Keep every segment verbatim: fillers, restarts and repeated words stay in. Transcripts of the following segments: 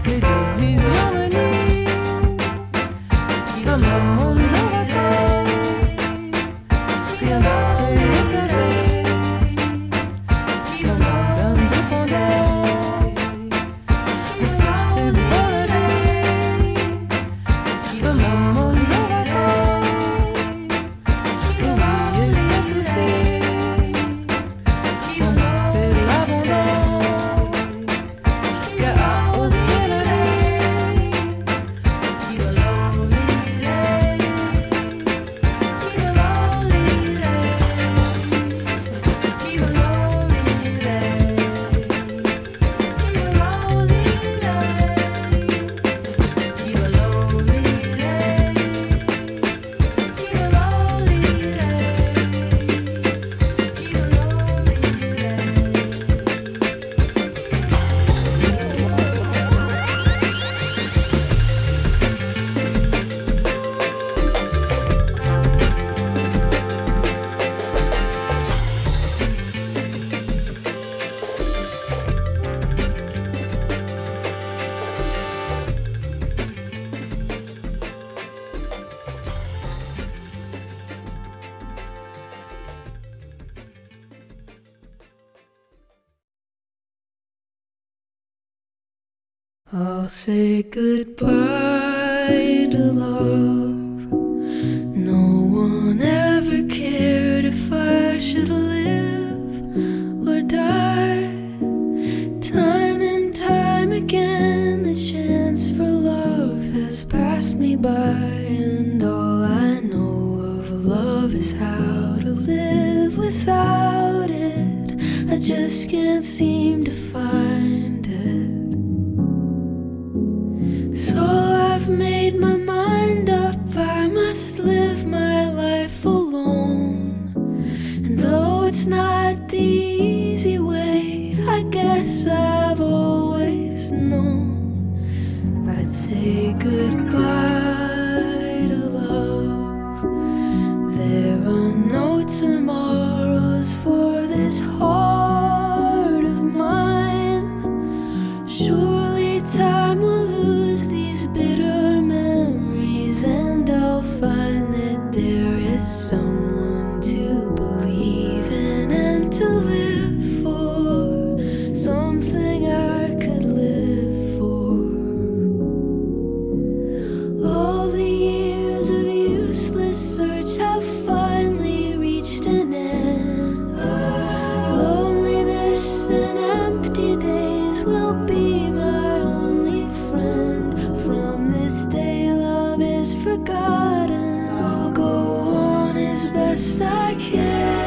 les divisions me nuisent. Dans mon monde de vacances, rien n'a préétabli. Mon monde d'indépendance, est-ce que c'est bon la vie? Dans mon monde de vacances, oublier ses soucis. Pour moi c'est l'abondance qu'a à offrir la vie. I'll say goodbye to love. No one ever cared if I should live or die. Time and time again the chance for love has passed me by, and all I know of love is how to live without it. I just can't seem to find it. So I've made my mind up, I must live my life alone. And though it's not the easy way, I guess I've always known I'd say goodbye to love. There are no tomorrows for this heart of mine. Surely time will lose these bitter memories, and I'll find that there is someone to believe in and to live for, something I could live for. All the years of useless search have finally reached an end. Loneliness and empty days will be my only friend. From this day love is forgotten. I'll go on as best I can.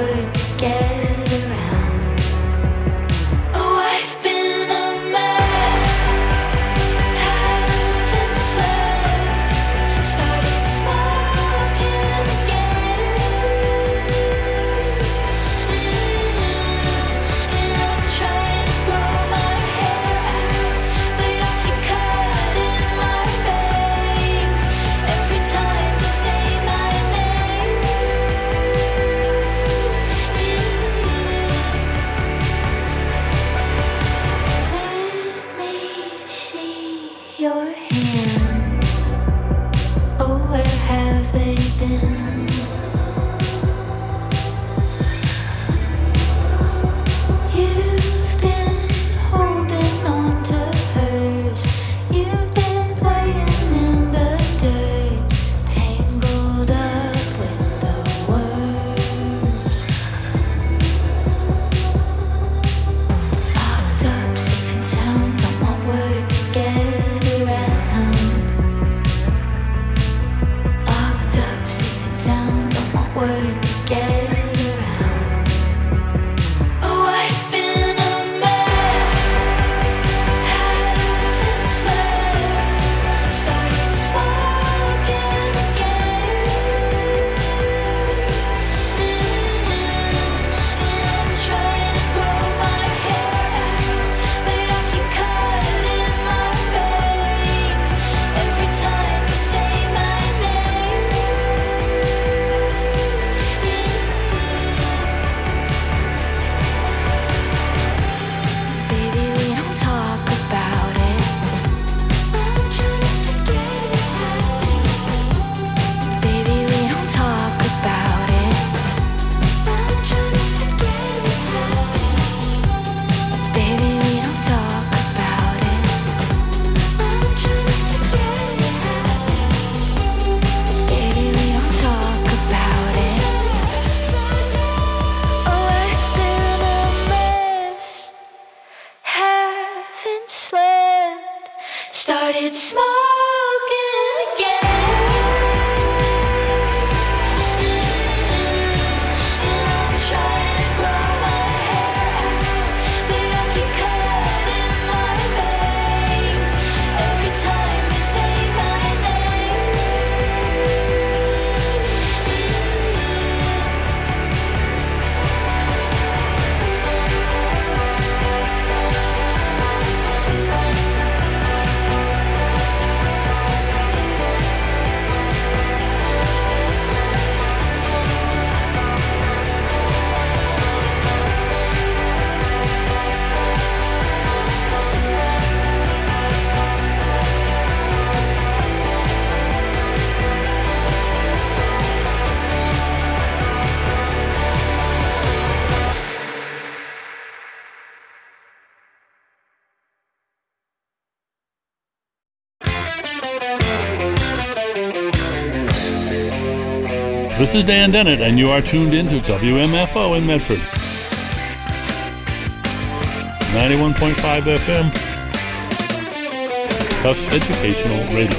word to get around. Oh, I've been a mess, haven't slept, started smoking again, and I'm trying to grow my hair out, but I keep cutting my bangs every time you say my name. Let me see your hands. Oh, where have they been? You've been holding on to hers. You've been playing in the dirt, tangled up with the worst. Locked up, safe and sound, don't want word to get around. Locked up, safe and sound, don't want word to get around. Oh, I've been a mess, haven't slept, started smoking again, and I'm trying to grow my hair out, but I keep cutting my bangs every time you say my name. Baby, we don't talk about it. I'm trying to forget it happened. Baby, we don't talk about it. I'm trying to forget it happened. Baby, we don't talk about it. I'm trying to forget it happened. Baby, we don't talk about it. Oh, I've been a mess, haven't slept, started smoking again, and I'm trying to grow my hair out, but I keep cutting my bangs every time you say my name. This is Dan Dennett, and you are tuned in to W M F O in Medford. ninety-one point five F M, Tufts Educational Radio.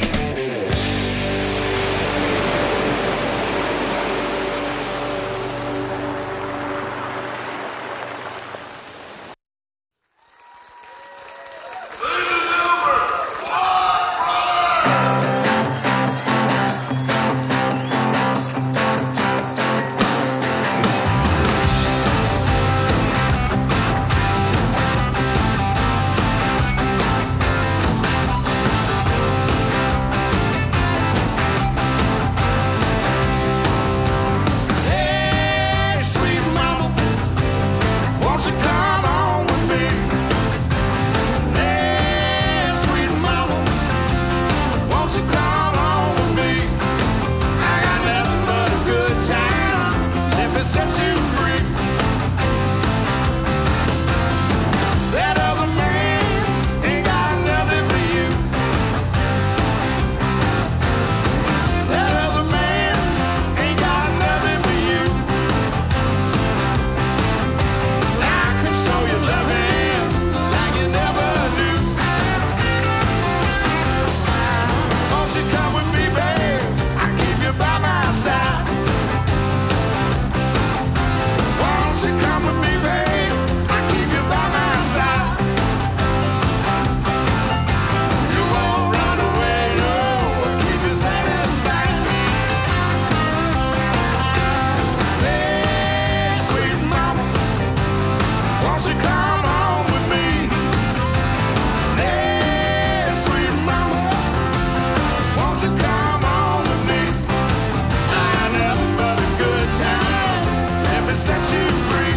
set you free.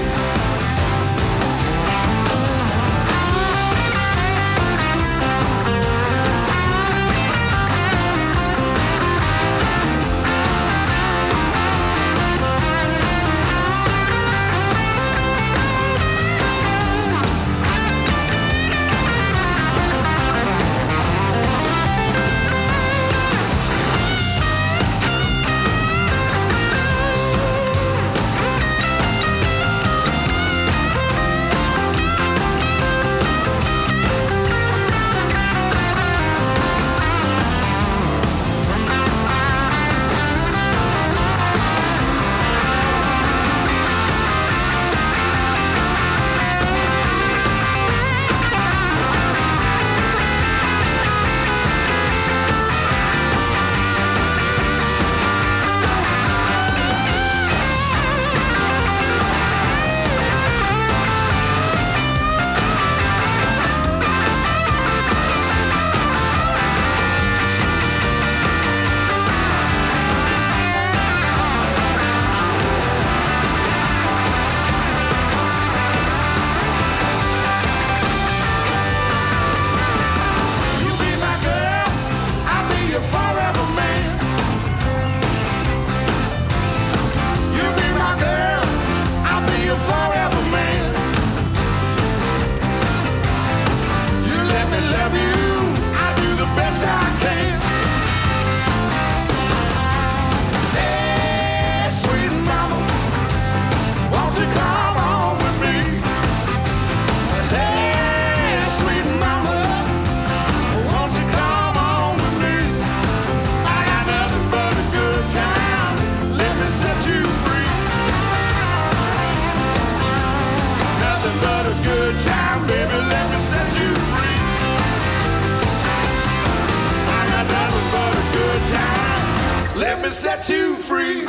Let me set you free.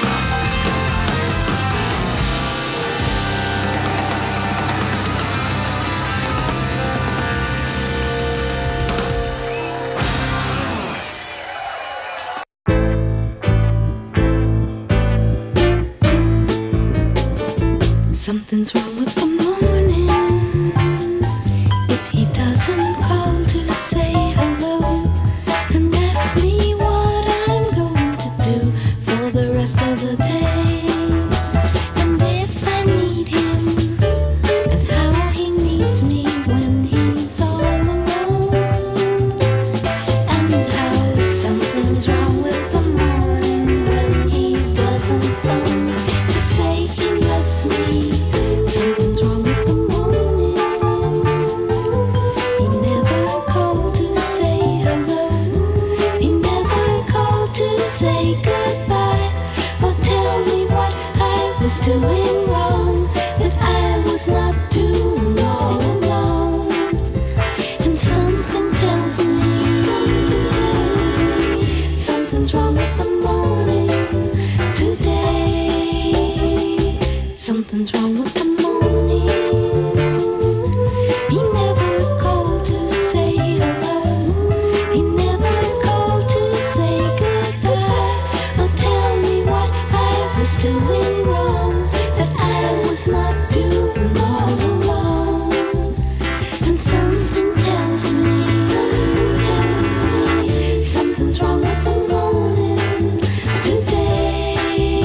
Something's wrong with the morning. If he doesn't call to say hello and ask me what I'm going to do for the rest of the day, and if I need him and how he needs me when he's all alone, and how something's wrong with the morning when he doesn't phone to say he loves me. Something's wrong with the morning. He never called to say hello. He never called to say goodbye or tell me what I was doing wrong, that I was not doing all alone. And something tells me, something tells me, something's wrong with the morning today. Something's wrong with the morning. He never called to say hello. He never called to say goodbye or tell me what I was doing wrong, that I was not doing all alone. And something tells me, something tells me, something's wrong with the morning today.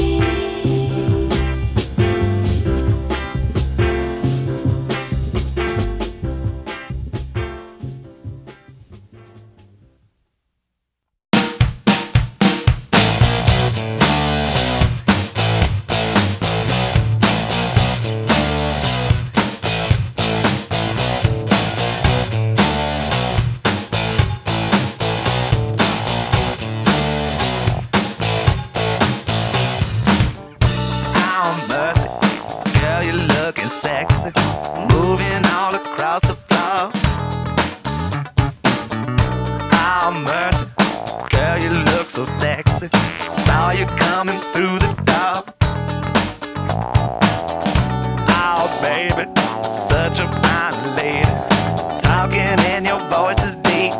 Oh, mercy, girl, you're looking sexy, moving all across the floor. Oh, mercy, girl, you look so sexy, saw you coming through the door. Oh, baby, such a fine lady, talking and your voice is deep.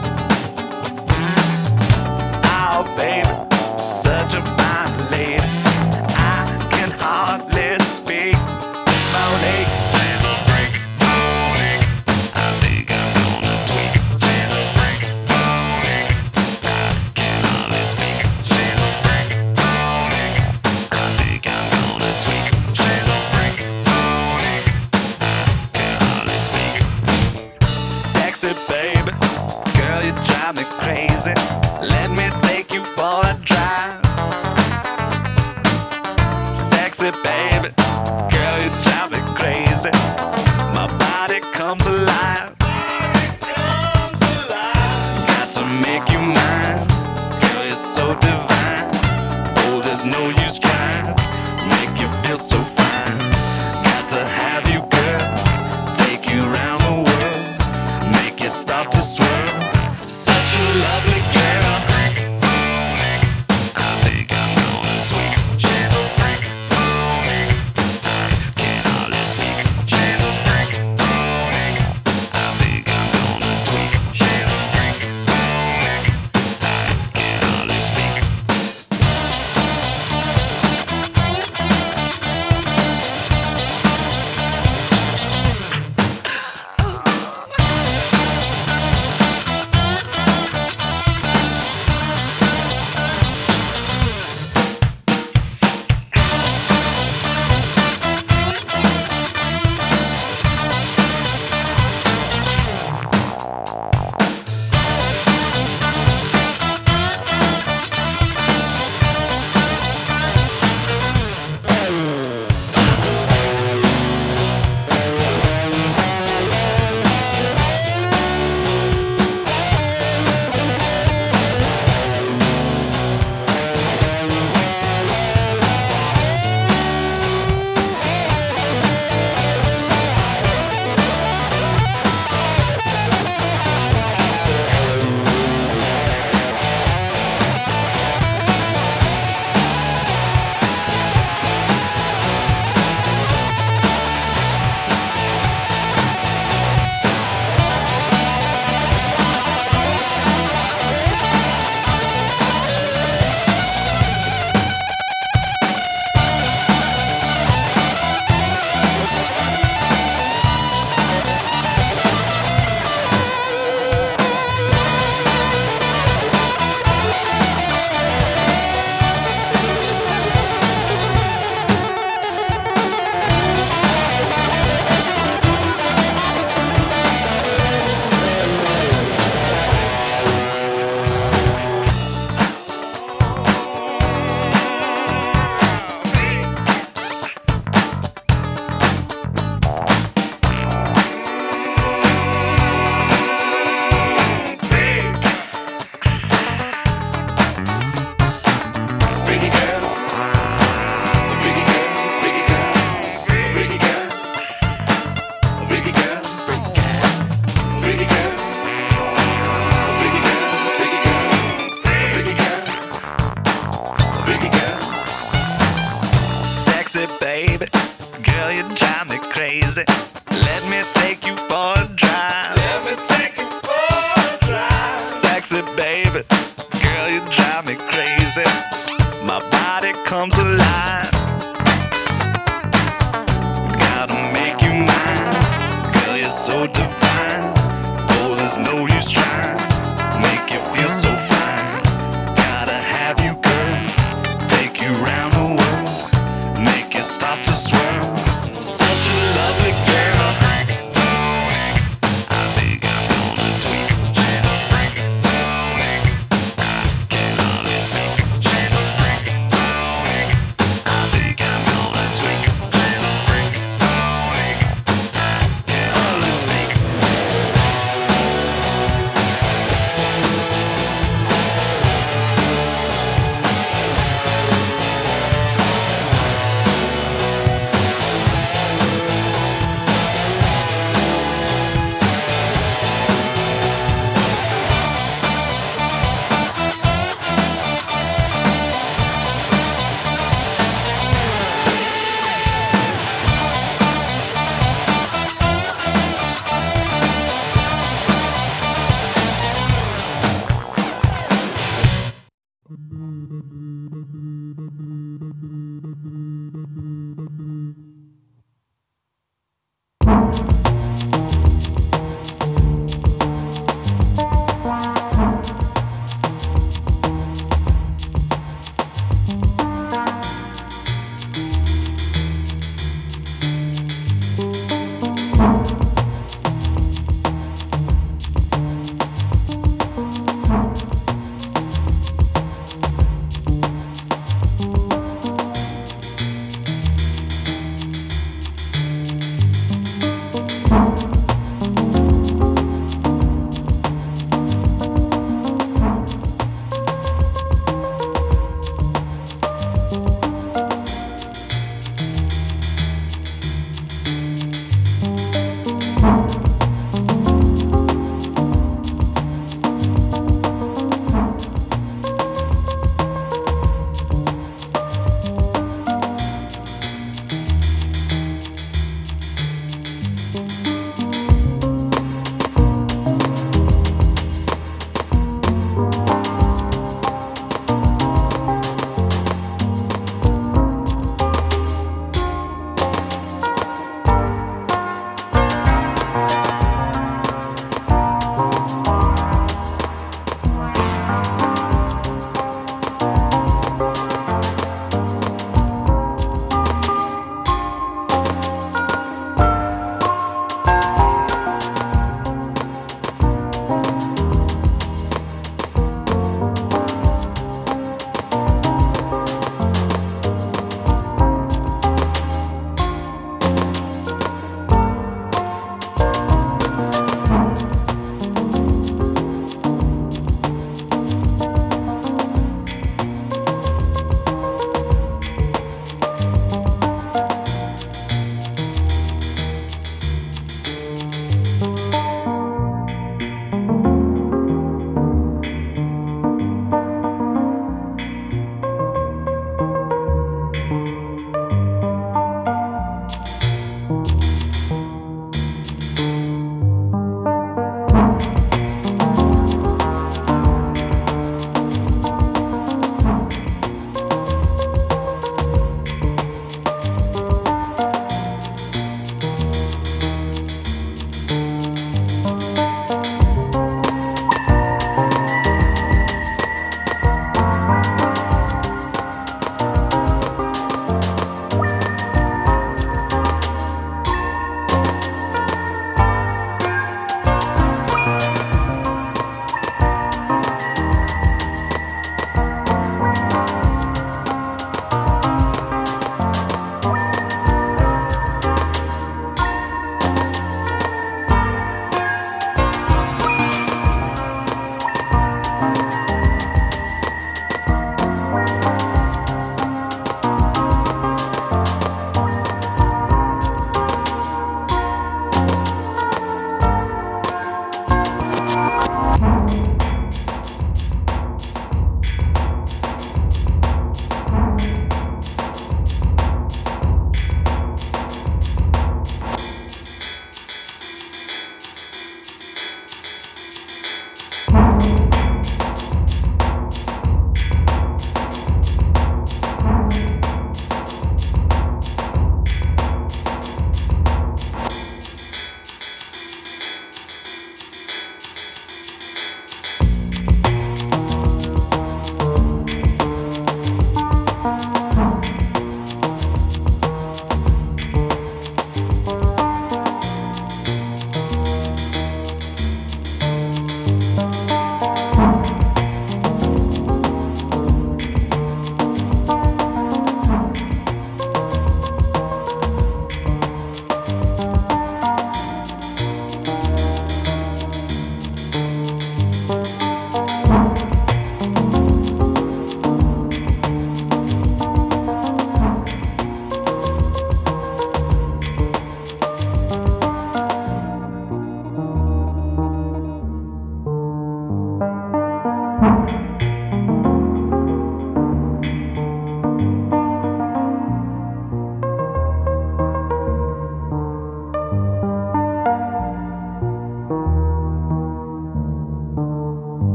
Oh, baby, such a fine lady, I can hardly speak. drive me crazy. Let me take you for a drive. Let me take you for a drive. Sexy baby, girl, you drive me crazy. My body comes alive. Gotta make you mine. Girl, you're so divine. Oh, there's no use trying. Make you feel so fine. Gotta have you, girl. Take you round the world. Make you start to swirl. Such a lovely girl. I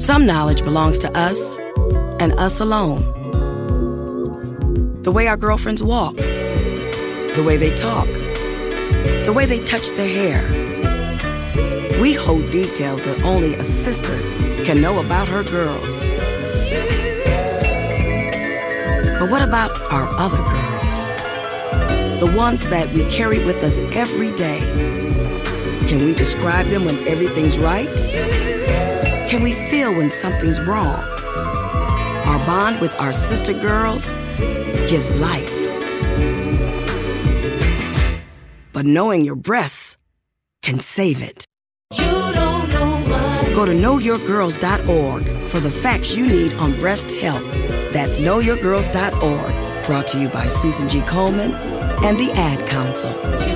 Some knowledge belongs to us and us alone. The way our girlfriends walk, the way they talk, the way they touch their hair. We hold details that only a sister can know about her girls. But what about our other girls? The ones that we carry with us every day. Can we describe them when everything's right? Can we feel when something's wrong? Our bond with our sister girls gives life. But knowing your breasts can save it. You don't know my Go to know your girls dot org for the facts you need on breast health. That's know your girls dot org. Brought to you by Susan G. Coleman and the Ad Council.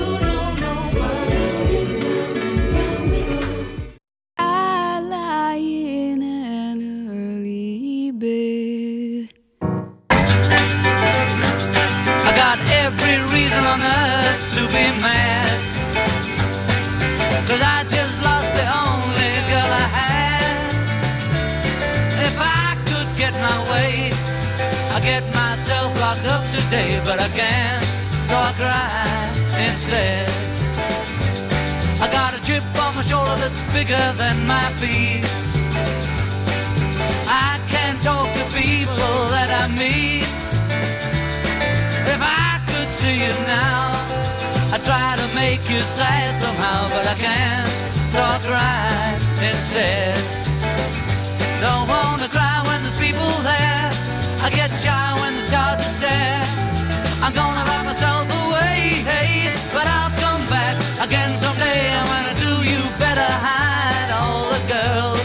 I lie in an early bed. I got every reason on earth to be mad, 'cause I just lost the only girl I had. If I could get my way, I'd get myself locked up today, but I can't, so I cry instead. I got a chip on my shoulder that's bigger than my feet. I can't talk to people that I meet. If I could see you now, I try to make you sad somehow, but I can't, so I cry instead. Don't wanna cry when there's people there, I get shy when they start to stare. I'm gonna lock myself away, hey, but I'll come back again someday. And when I do, you better hide all the girls.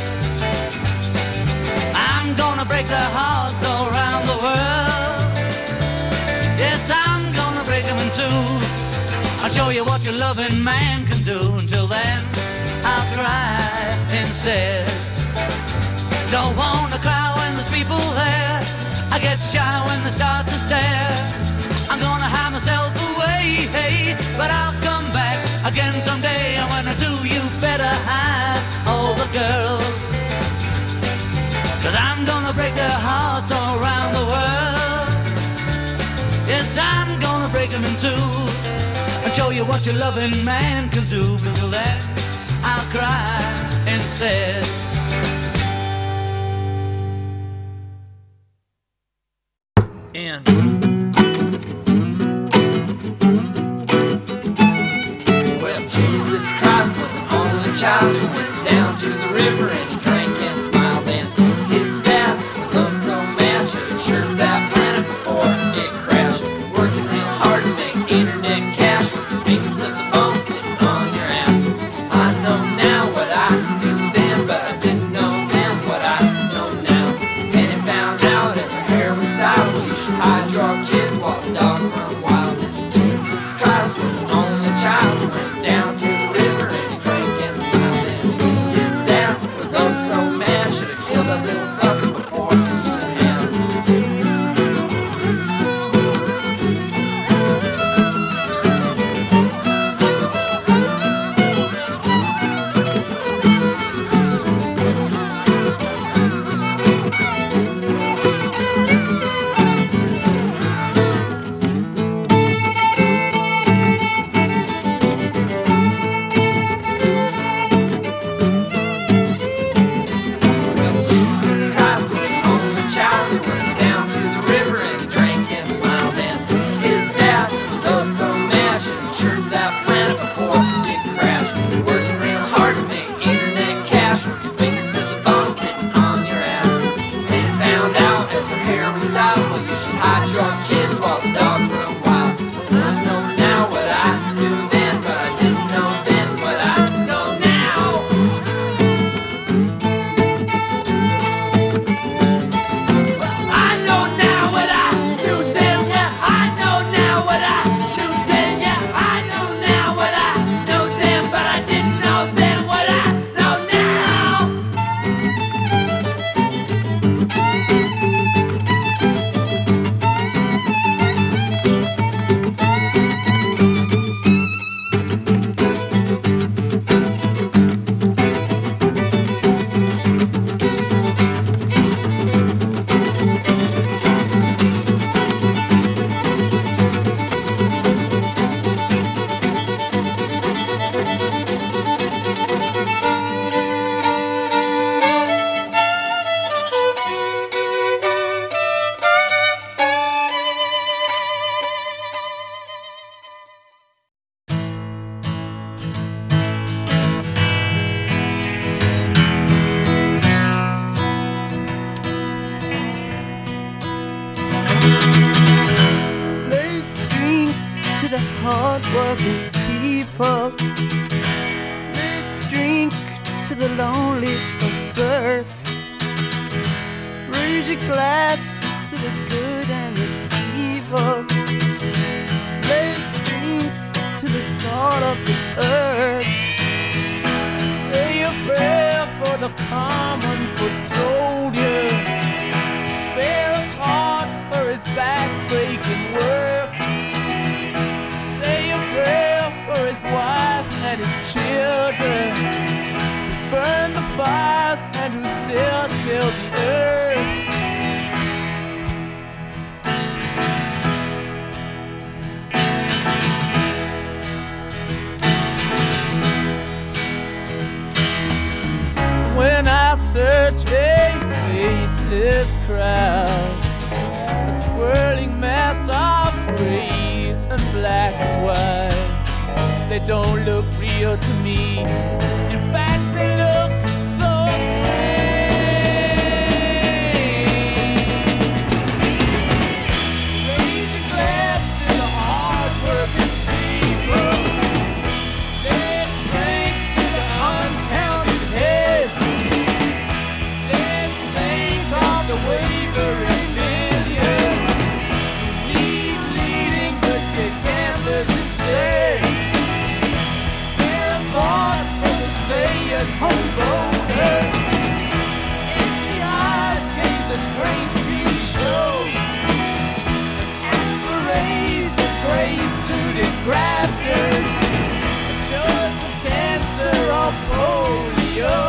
I'm gonna break their hearts all around the world. Yes, I'm gonna break them in two. I'll show you what your loving man can do. Until then, I'll cry instead. Don't wanna cry when there's people there, I get shy when they start to stare. I'm gonna hide myself away, hey, but I'll come back again someday. And when I do, you better hide all the girls, 'cause I'm gonna break their hearts all around the world. Yes, I'm gonna break them in two and show you what your loving man can do. But till then, I'll cry instead. And well, Jesus Christ was an only child who went down to the river and he drank and smiled. And his dad was oh so mad, should have sure that planet before it crashed. Working real hard to make internet cash with your fingers to the bone sitting on your ass. I know now what I knew then, but I didn't know then what I know now. And it found out as her hair was styled, well, you should hide your kids while the dogs run wild. Jesus Christ was an only child who went down to the river and he drank and smiled. And hard-working people. Let's drink to the lonely of birth. Raise your glass to the good and the evil. Let's drink to the salt of the earth. Say a prayer for the common foot soldier. Spare a thought for his back-breaking work. Say a prayer for his wife and his children. Burn the fires and who still till the earth. When I search a faceless crowd, a swirling mass of gray and black and white, they don't look real to me. In fact, they look so strange. Raise a glass to the hard-working people. Let's drink to the uncounted heads. Let's think of the wavering millions. Lead leading, but get gamblers instead. Home voter. Empty eyes gave the strange T V show. An parades of gray-suited grafters. A choice of cancer or polio.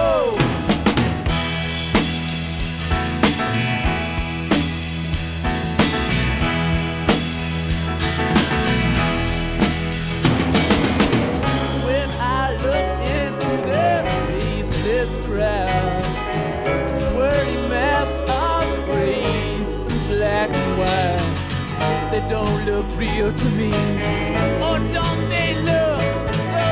When I look into them this crowd, a swirling mass of grays and black and white, they don't look real to me. Or don't they look so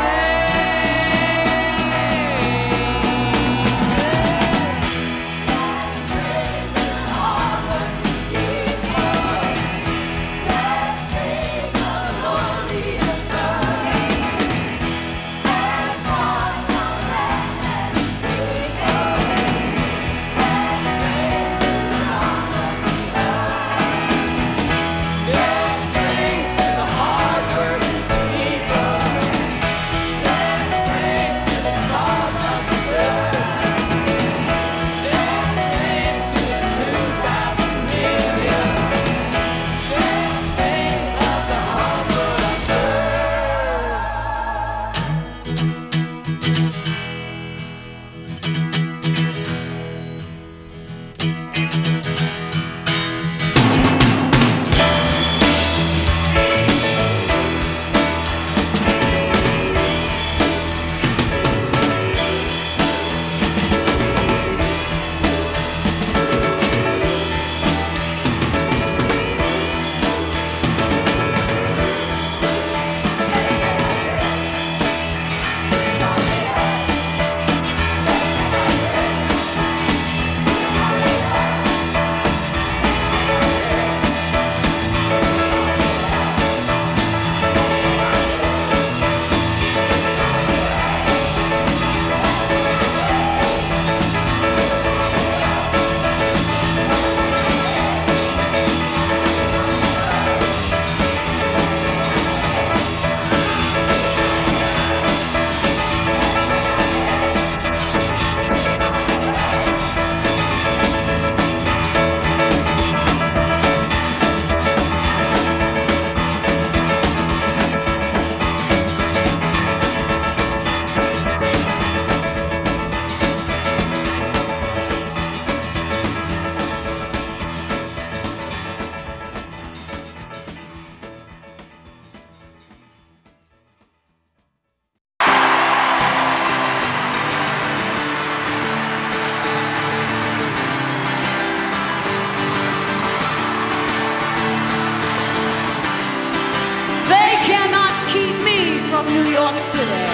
New York City.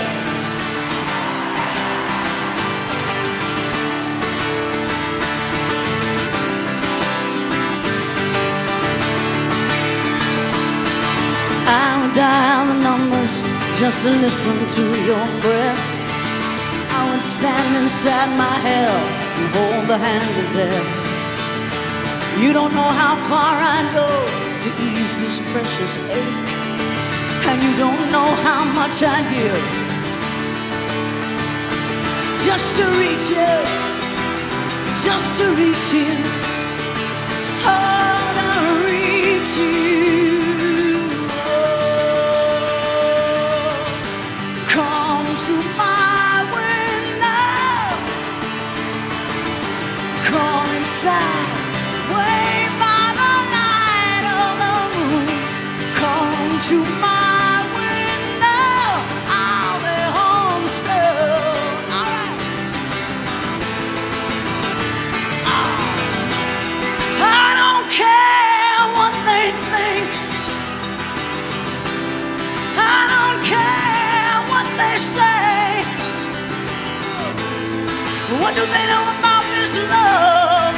just to listen to your breath. I would stand inside my hell and hold the hand of death. You don't know how far I'd go to ease this precious ache, and you don't know how much I'd give just to reach you, just to reach you, oh, to reach you. Oh, come to my window, come inside, way by the light of the moon. Come to my window, I'll be home soon. All right. I don't care what they think. I don't care what they say. What do they know about this love?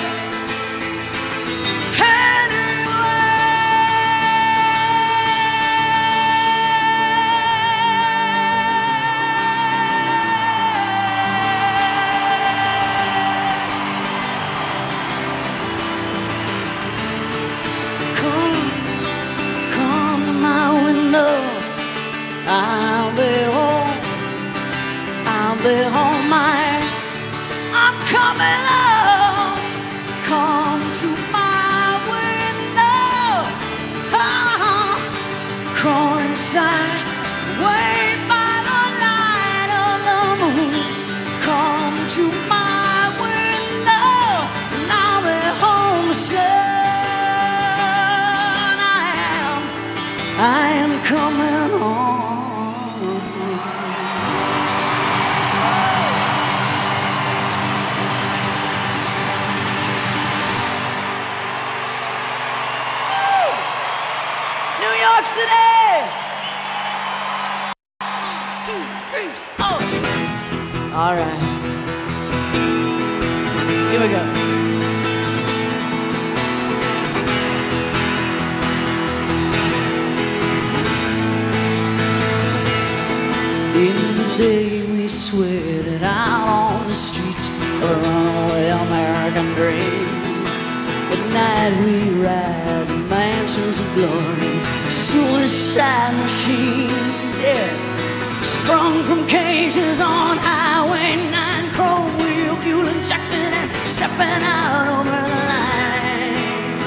I'll be home, I'll be home, my, I'm coming home. Come to my window, oh, crawl inside, wait by the light of the moon. Come to my window, and I'll be home soon. I am, I am coming home. New York City! One, two, three, oh! All right. Here we go. In the day we sweated out on the streets of a runaway American dream. At night we ride in mansions of glory, suicide machine, yes. Sprung from cages on Highway nine, chrome wheel, fuel injected and stepping out over the line.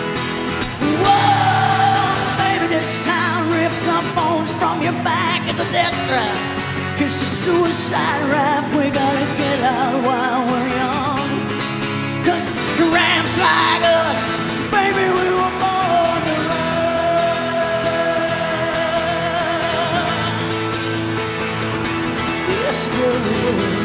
Whoa, baby, this town rips up bones from your back. It's a death trap. It's a suicide rap. We gotta get out while we're young, 'cause tramps like us, baby, we were born to run. Yes, we were.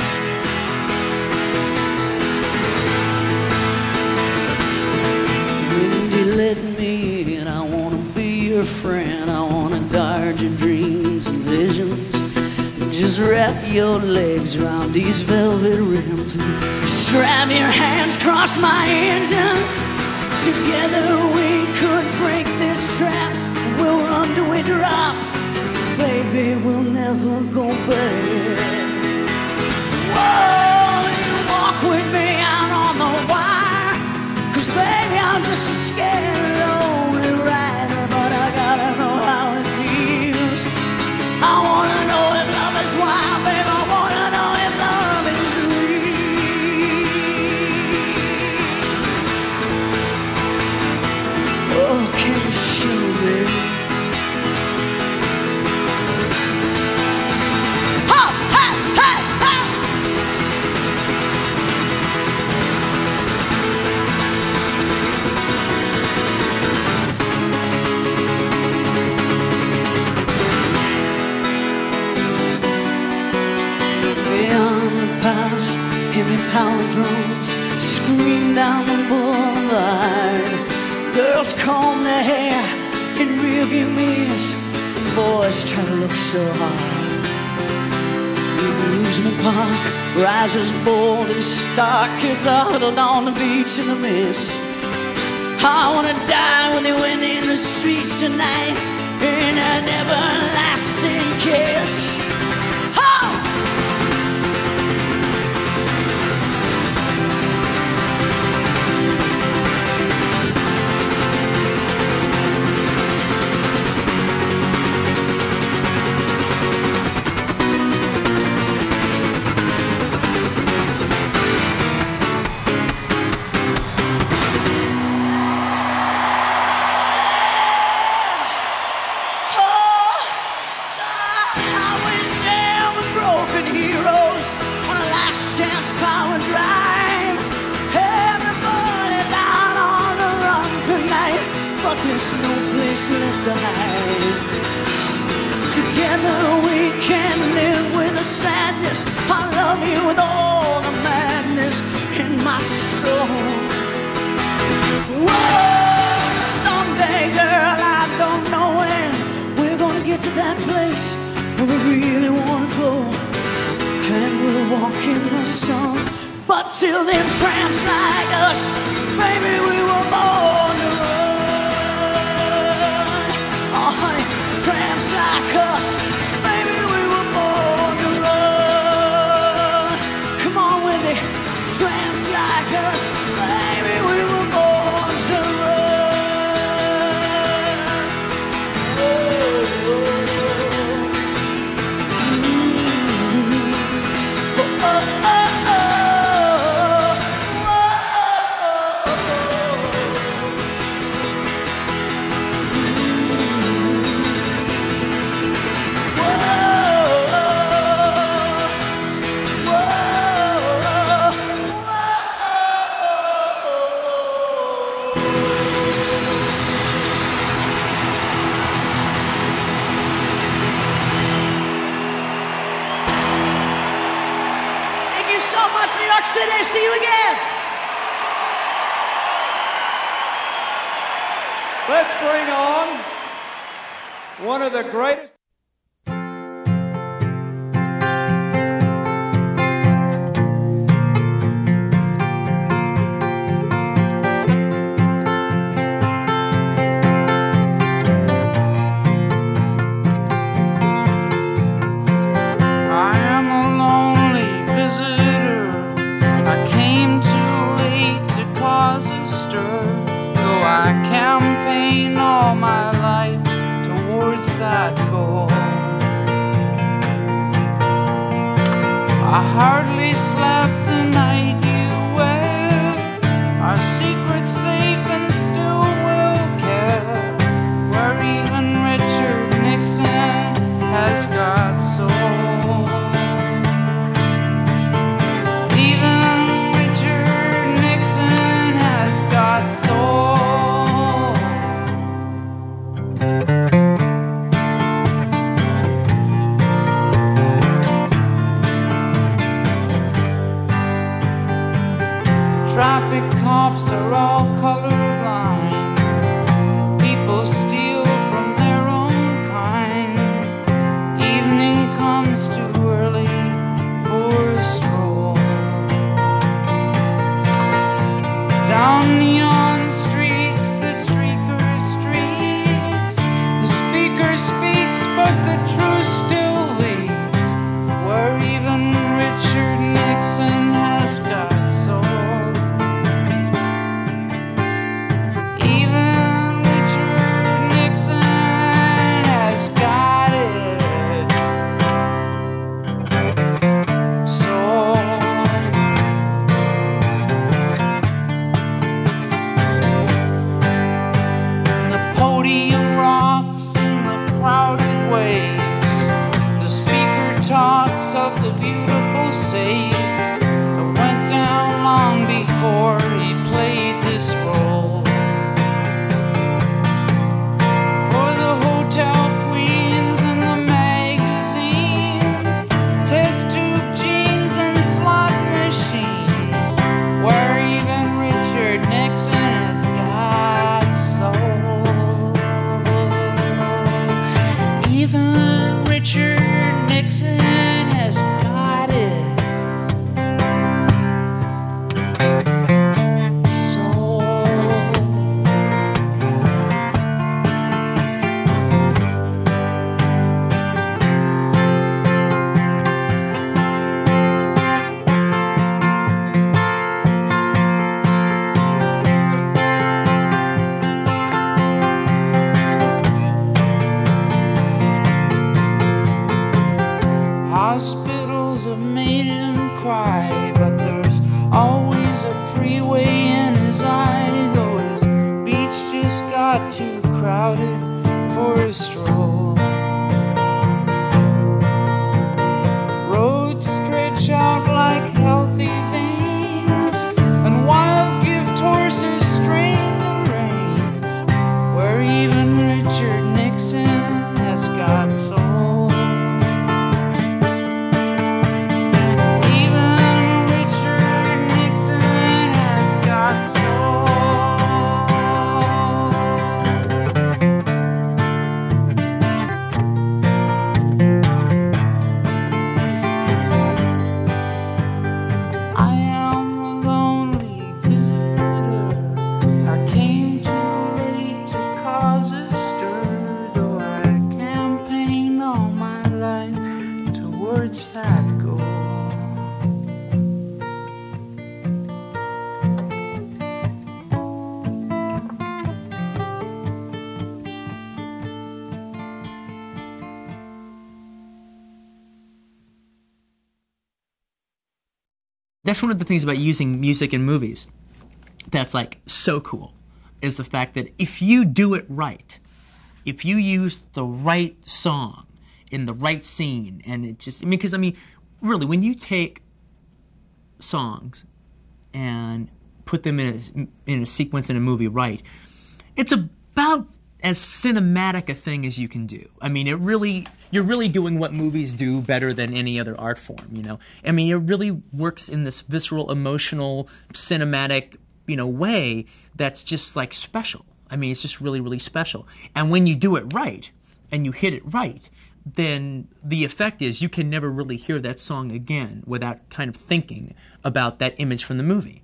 Wendy, let me in. I wanna be your friend. I wanna guard your dreams and visions. Just wrap your legs around these velvet rims and strap your hands across my engines. Together we could break this trap. We'll run till we drop. Baby, we'll never go back. Whoa, you walk with me out on the wire, 'cause baby, I'm just a scared lonely rider, but I gotta know how it feels. I wanna know if love is wild, babe. I wanna know if love is real. Oh, can you show me? Ha, ha, ha, ha. Beyond the palace, heavy power drones scream down the boulevard. Girls comb their hair in rearview mirrors, and boys try to look so hard. In Amusement Park, rises bold and stark. Kids are huddled on the beach in the mist. I wanna die with the wind in the streets tonight, in an everlasting kiss. I wish there were broken heroes on a last chance power drive. Everybody's out on the run tonight, but there's no place left to hide. Together we can live with the sadness. I love you with all the madness in my soul. Whoa, someday, girl, I don't know when we're gonna get to that place where we really wanna go, and we'll walk in the sun. But till then, tramps like us, baby, we were born to run. Oh, honey, tramps like us, baby, we were born to run. Come on with me, tramps like us, baby, we were born to run. Oh, oh, mm-hmm. oh, oh, oh, oh, New York City, see you again. Let's bring on one of the greatest. That goal. I hardly slept the night you went. Our secret's safe and still well kept, where even Richard Nixon has got soul. Even Richard Nixon has got soul. Traffic cops are all colorblind. People steal from their own kind. Evening comes too early for a stroll. Down neon streets, the streaker streaks. The speaker speaks, but the truth still leaves, where even Richard Nixon has got soul. Of the beautiful saves that went down long before he played this role. For the hotel queens and the magazines, test tube jeans and slot machines, where even Richard Nixon has got soul. Even Richard Nixon has got it. Hospitals have made him cry, but there's always a freeway in his eye, though his beach just got too crowded for a stroll. lets that go. That's one of the things about using music in movies that's like so cool, is the fact that if you do it right, if you use the right song in the right scene, and it just, I mean, because I mean, really, when you take songs and put them in a, in a sequence in a movie right, it's about as cinematic a thing as you can do. I mean, it really, you're really doing what movies do better than any other art form, you know? I mean, it really works in this visceral, emotional, cinematic, you know, way that's just like special. I mean, it's just really, really special. And when you do it right, and you hit it right, then the effect is you can never really hear that song again without kind of thinking about that image from the movie.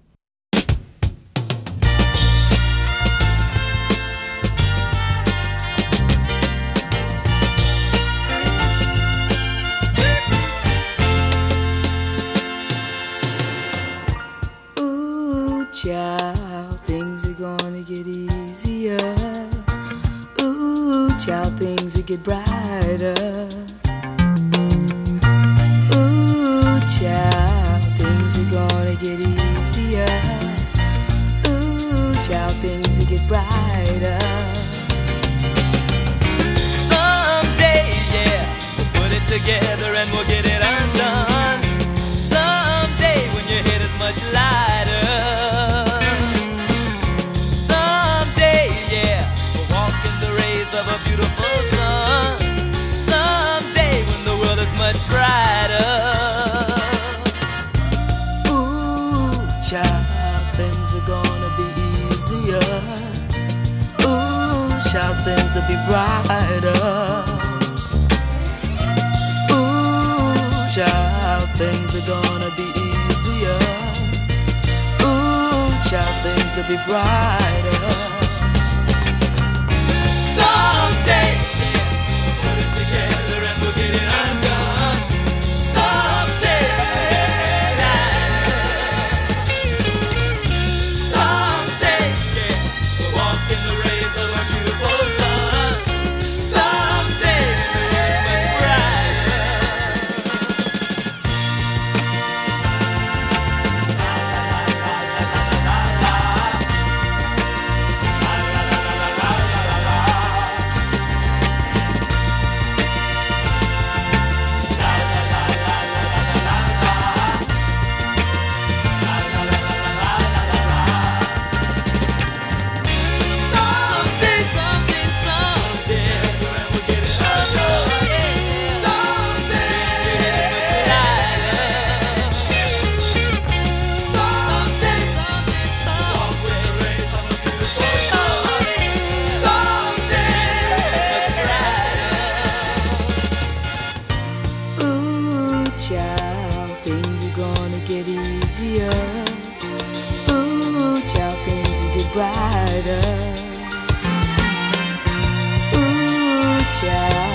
Child, things are gonna get easier. Ooh, child, things will get brighter. Ooh, child, things are gonna get easier. Ooh, child, things will get brighter. Someday, yeah, we'll put it together and we'll get it undone. Someday when your head is much lighter. Of a beautiful sun. Someday when the world is much brighter. Ooh, child, things are gonna be easier. Ooh, child, things will be brighter. Ooh, child, things are gonna be easier. Ooh, child, things will be brighter. Someday, yeah, put it together and we'll get it undone. Someday, someday, yeah, we'll walk in the rays of a beautiful sun. Someday, much Child, things are gonna get easier. Ooh, child, things will get brighter. Ooh, child.